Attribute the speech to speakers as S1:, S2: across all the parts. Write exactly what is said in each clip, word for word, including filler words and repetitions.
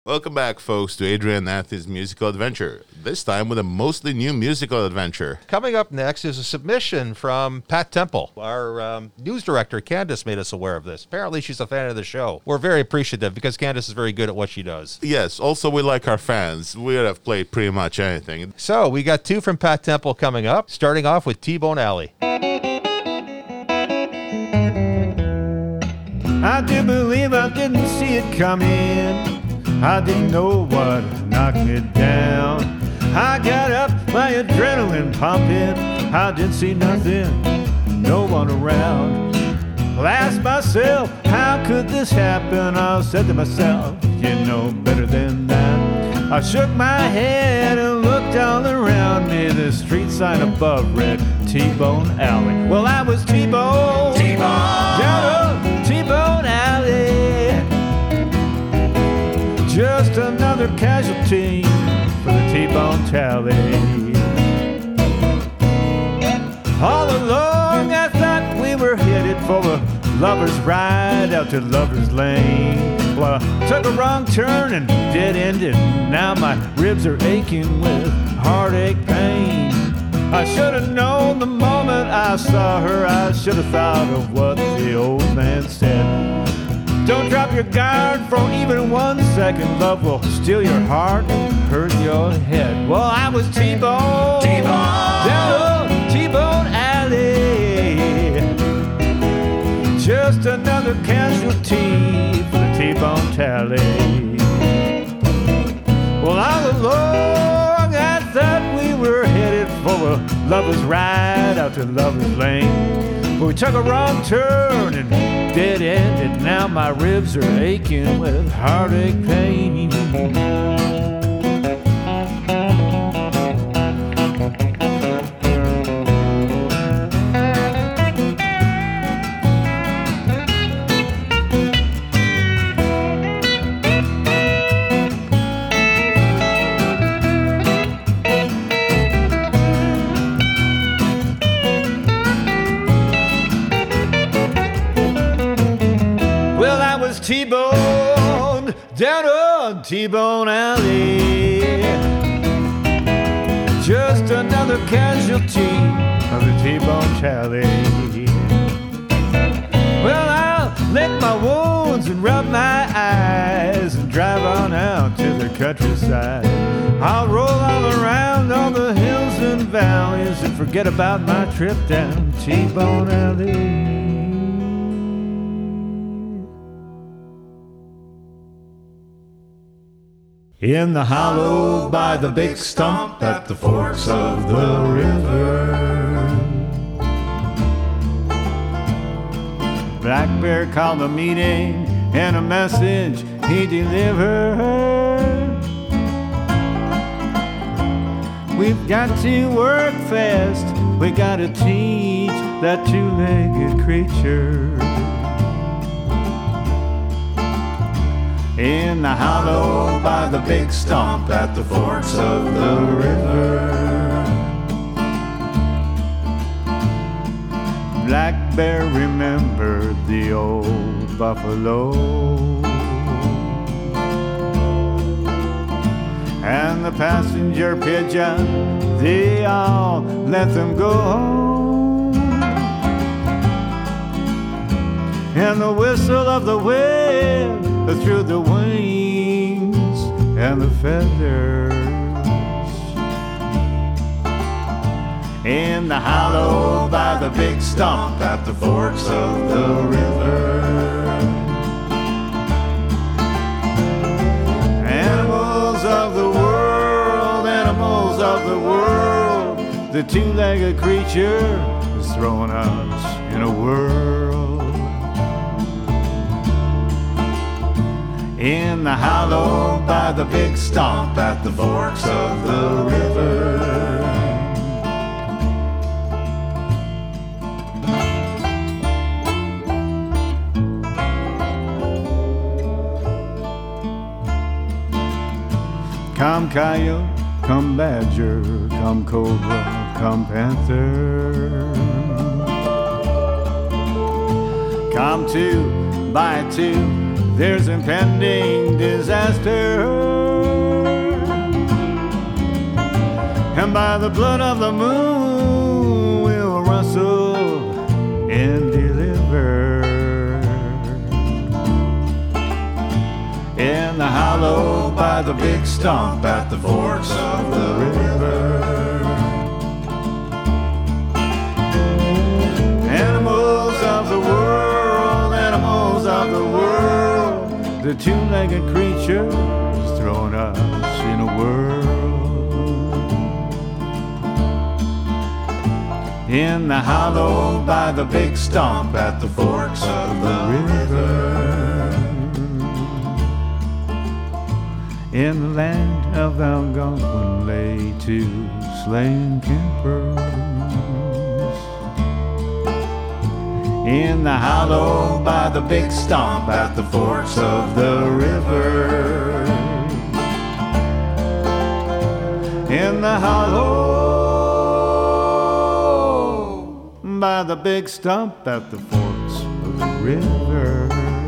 S1: Welcome back, folks, to Adrian Nathy's Musical Adventure, this time with a mostly new musical adventure.
S2: Coming up next is a submission from Pat Temple. Our um, news director, Candace, made us aware of this. Apparently, she's a fan of the show. We're very appreciative because Candace is very good at what she does.
S1: Yes, also we like our fans. We would have played pretty much anything.
S2: So, we got two from Pat Temple coming up, starting off with T-Bone Alley.
S3: I do believe I didn't see it coming. I didn't know what knocked me down. I got up, my adrenaline pumping. I didn't see nothing, no one around. Well, I asked myself, how could this happen? I said to myself, you know better than that. I shook my head and looked all around me. The street sign above read T-Bone Alley. Well, I was T-Bone, T-Bone, down on T-Bone Alley. Just another casualty for the T-Bone tally. All along I thought we were headed for a lover's ride out to Lover's Lane. Well, I took a wrong turn and dead-ended. Now my ribs are aching with heartache pain. I should have known the moment I saw her. I should have thought of what the old man said. Don't drop your guard for even one second. Love will steal your heart and hurt your head. Well, I was T-Bone, T-Bone, down on T-Bone Alley. Just another casualty for the T-Bone tally. Well, all along I thought we were headed for a lover's ride out to Lover's Lane. But we took a wrong turn and dead-ended. Now my ribs are aching with heartache pain. T-Bone, down on T-Bone Alley. Just another casualty of the T-Bone tally. Well, I'll lick my wounds and rub my eyes and drive on out to the countryside. I'll roll all around all the hills and valleys and forget about my trip down T-Bone Alley. In the hollow by the big stump at the forks of the river, Black Bear called a meeting and a message he delivered. We've got to work fast, we gotta teach that two-legged creature. In the hollow by the big stump at the forks of the river, Black Bear remembered the old buffalo and the passenger pigeon, they all let them go home. And the whistle of the wind through the wings and the feathers. In the hollow by the big stump at the forks of the river, animals of the world, animals of the world, the two-legged creature is throwing us in a whirl. In the hollow by the big stump at the forks of the river, come coyote, come badger, come cobra, come panther, come two by two, there's impending disaster. And by the blood of the moon we'll rustle and deliver. In the hollow by the big stump at the forks of the river. Animals of the world, animals of the world, the two-legged creatures throwing us in a whirl. In the hollow by the big stump at the forks of the river. In the land of Algonquin lay two slain campers. In the hollow by the big stump at the forks of the river. In the hollow by the big stump at the forks of the river.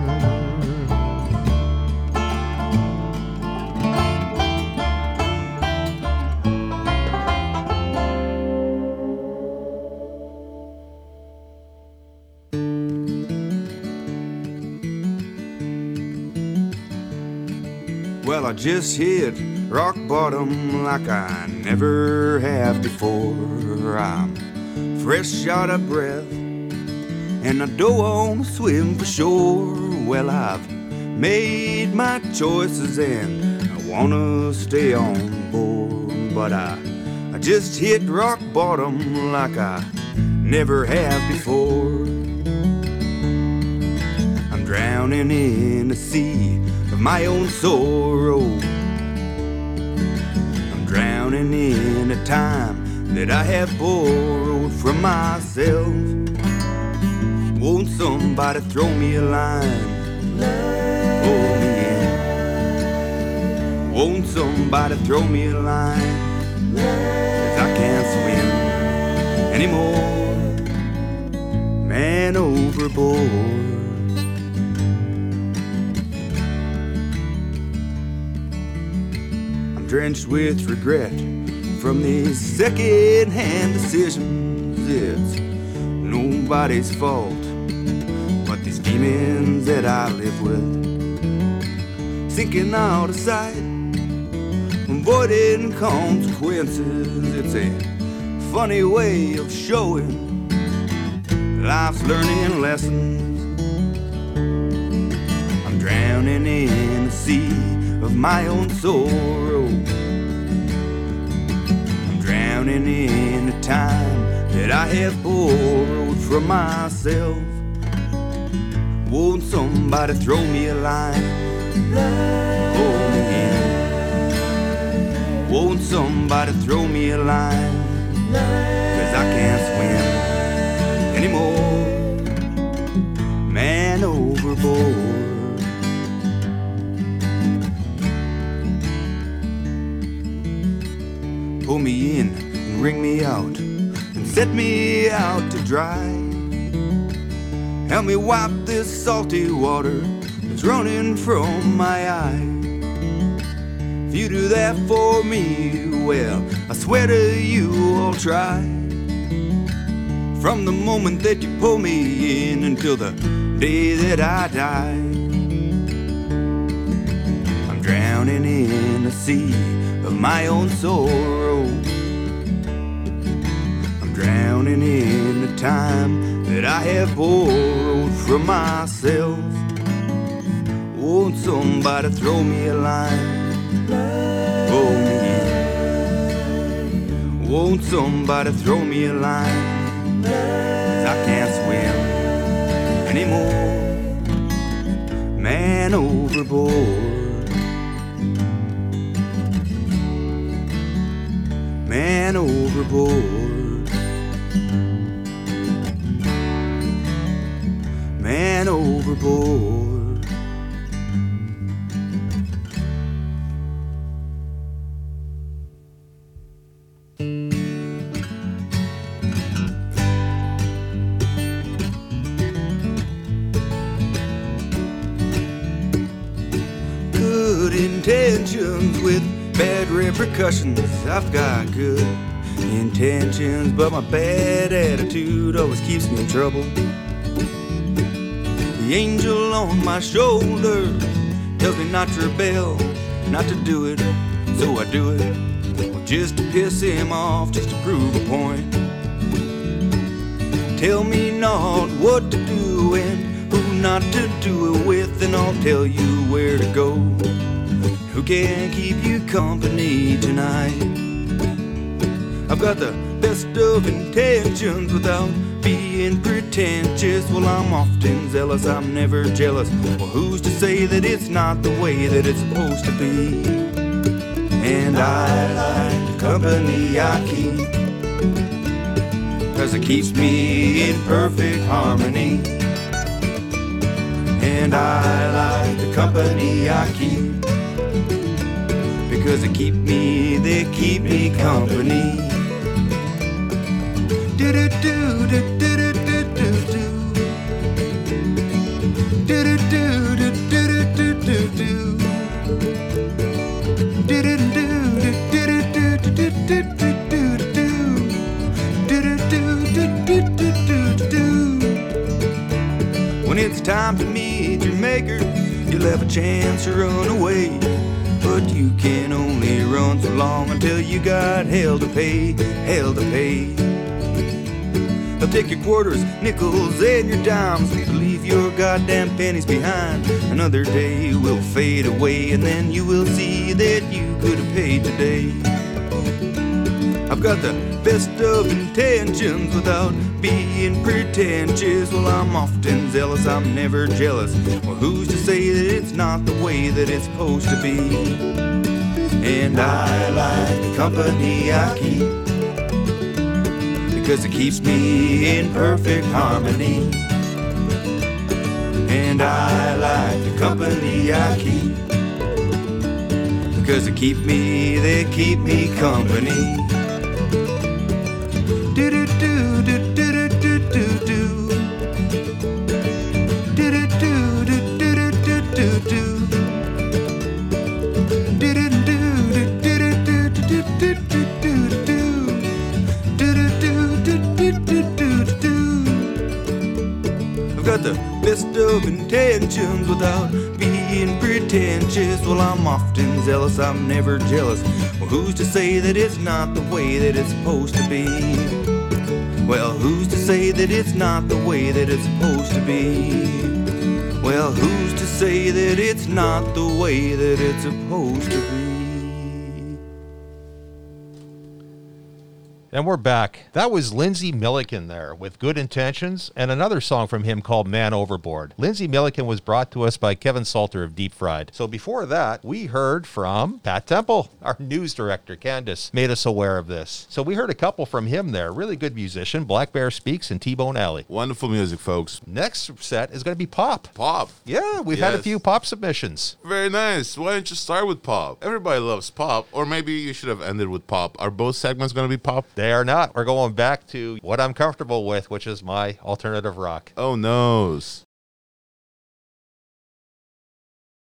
S4: Well, I just hit rock bottom like I never have before. I'm fresh out of breath, and I don't want to swim for shore. Well, I've made my choices, and I want to stay on board. But I, I just hit rock bottom like I never have before. I'm drowning in a sea of my own sorrow. I'm drowning in a time that I have borrowed from myself. Won't somebody throw me a line? Pull me in. Won't somebody throw me a line? 'Cause I can't swim anymore. Man overboard. Drenched with regret from these second-hand decisions. It's nobody's fault but these demons that I live with. Sinking out of sight, avoiding consequences. It's a funny way of showing life's learning lessons. I'm drowning in the sea of my own sorrow. I'm drowning in the time that I have borrowed from myself. Won't somebody throw me a line? Pull me in. Won't somebody throw me a line? 'Cause I can't swim anymore. Man overboard. Pull me in and wring me out and set me out to dry. Help me wipe this salty water that's running from my eye. If you do that for me, well, I swear to you I'll try. From the moment that you pull me in until the day that I die. I'm drowning in a sea of my own sorrow. I'm drowning in the time that I have borrowed from myself. Won't somebody throw me a line? Pull me in. Won't somebody throw me a line? 'Cause I can't swim anymore. Man overboard. Man overboard. Man overboard. intentions with bad repercussions. I've got good intentions, but my bad attitude always keeps me in trouble. The angel on my shoulder tells me not to rebel, not to do it, so I do it. Well, just to piss him off, just to prove a point. Tell me not what to do and who not to do it with, and I'll tell you where to go. Who can keep you company tonight? I've got the best of intentions without being pretentious. Well, I'm often zealous, I'm never jealous. Well, who's to say that it's not the way that it's supposed to be? And I like the company I keep, 'cause it keeps me in perfect harmony. And I like the company I keep, because they keep me, they keep me company. Do do do do do do do do do. Do do do do do do do do. Do do do do do do do do do do. Do do do do do do do. When it's time to meet your maker, you'll have a chance to run away. But you can only run so long until you got hell to pay, hell to pay. They'll take your quarters, nickels, and your dimes, leave your goddamn pennies behind. Another day will fade away, and then you will see that you could have paid today. I've got the best of intentions without being pretentious. Well, I'm often zealous, I'm never jealous. Well, who's to say that it's not the way that it's supposed to be? And I like the company I keep, because it keeps me in perfect harmony. And I like the company I keep, because they keep me, they keep me company. Do do do do do do do do. Do do do do do do do do. Do do do do do do do do do do. I've got the best of intentions without being pretentious. Well, I'm often zealous, I'm never jealous. Well, who's to say that it's not the way that it's supposed to be? Well, who's to say that it's not the way that it's supposed to be? Well, who's to say that it's not the way that it's supposed to be?
S2: And we're back. That was Lindsey Milliken there with Good Intentions and another song from him called Man Overboard. Lindsey Milliken was brought to us by Kevin Salter of Deep Fried. So before that, we heard from Pat Temple. Our news director, Candace, made us aware of this. So we heard a couple from him there. Really good musician, Black Bear Speaks and T-Bone Alley.
S1: Wonderful music, folks.
S2: Next set is going to be pop.
S1: Pop.
S2: Yeah, we've
S1: Yes.
S2: had a few pop submissions.
S1: Very nice. Why don't you start with pop? Everybody loves pop. Or maybe you should have ended with pop. Are both segments going to be pop?
S2: They are not. We're going back to what I'm comfortable with, which is my alternative rock.
S1: Oh, noes.